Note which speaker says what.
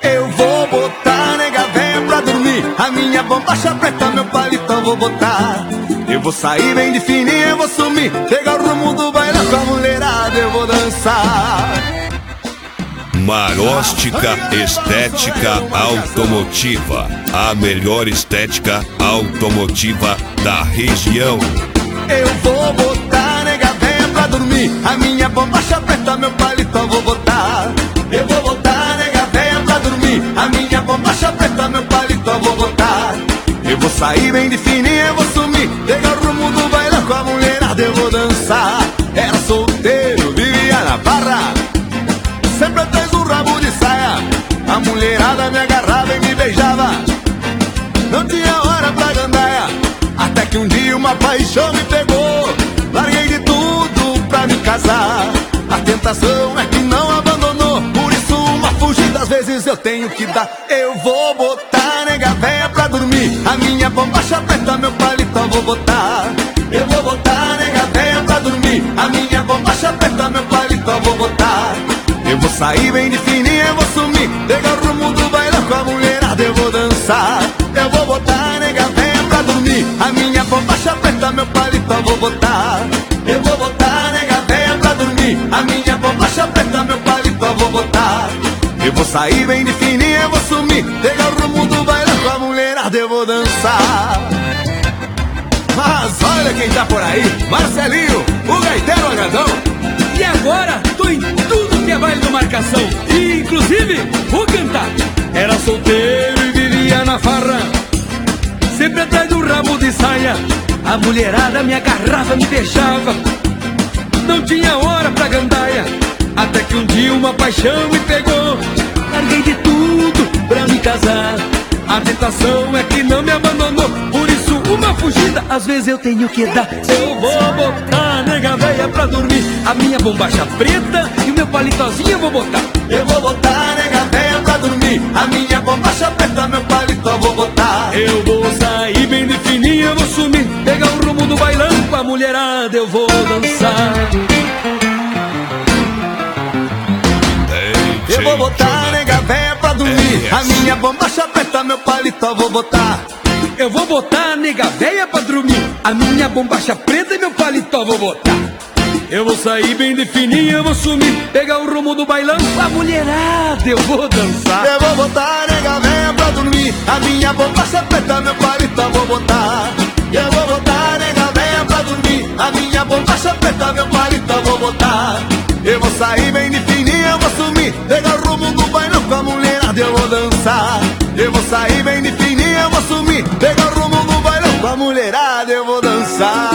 Speaker 1: Eu vou botar nega véia pra dormir, a minha bombacha preta, meu palito eu vou botar. Eu vou sair bem de fininho, eu vou sumir, pegar o rumo do bailão com a mulherada, eu vou dançar.
Speaker 2: Maróstica Estética Automotiva, a melhor estética automotiva da região.
Speaker 1: Eu vou botar nega véia pra dormir, a minha bombacha preta, meu palito eu vou botar. Eu vou botar nega véia pra dormir, a minha bombacha preta, meu palito eu vou botar. Eu vou sair bem de fininho, eu vou sumir, pegar o rumo do bailão com a mulherada, eu vou dançar. Era solteiro, vivia na barra, sempre atrás do rabo de saia. A mulherada me agarrava e me beijava, não tinha hora pra gandaia. Até que um dia uma paixão me pegou, larguei de tudo pra me casar. A tentação é que não abandonou, por isso uma fugida às vezes eu tenho que dar. Eu vou botar nega véia pra dormir, a minha bombacha preta, meu palito eu vou botar. Eu vou botar nega véia pra dormir, a minha bombacha preta, meu palito eu vou botar. Eu vou sair bem de fininho, eu vou sumir, pegar o rumo do bailão com a mulherada, eu vou dançar. Eu vou botar nega véia pra dormir, a minha bombacha preta, meu palito eu vou botar. Eu vou botar nega véia pra dormir, a minha bombacha preta, meu palito eu vou botar. Eu vou sair bem de fininho, eu vou sumir, pegar o rumo do bailão com a mulherada, eu vou dançar. Mas olha quem tá por aí, Marcelinho, o gaiteiro agadão.
Speaker 3: E agora tô em tudo que é baile do Marcação, e inclusive vou cantar. Era solteiro e vivia na farra, sempre atrás do rabo de saia. A mulherada me agarrava, me beijava, não tinha hora pra gandaia. Até que um dia uma paixão me pegou, larguei de tudo pra me casar. A tentação é que não me abandonou, por isso uma fugida às vezes eu tenho que dar. Eu vou botar nega véia pra dormir, a minha bombacha preta e o meu palitozinho eu vou botar.
Speaker 1: Eu vou botar nega véia pra dormir, a minha bombacha preta, meu palito eu vou botar.
Speaker 3: Eu vou sair bem de fininho, eu vou sumir, pegar o rumo do bailão com a mulherada, eu vou dançar.
Speaker 1: Eu vou botar nega véia pra dormir, a minha bombacha preta, meu palito eu vou botar.
Speaker 3: Eu vou botar nega véia pra dormir, a minha bombacha preta e meu paletó eu vou botar. Eu vou sair bem de fininho, eu vou sumir, pegar o rumo do bailão com a mulherada, eu vou dançar.
Speaker 1: Eu vou botar nega véia pra dormir, a minha bombacha preta, meu palito eu vou botar. Eu vou botar nega véia pra dormir, a minha bombacha preta, meu palito eu vou botar. Eu vou sair bem de fininho, eu vou sumir, pegar o rumo do bailão com a mulherada, eu vou dançar. Eu vou sair bem de fininho, eu vou sumir, pegar o rumo do bailão com a mulherada, eu vou dançar.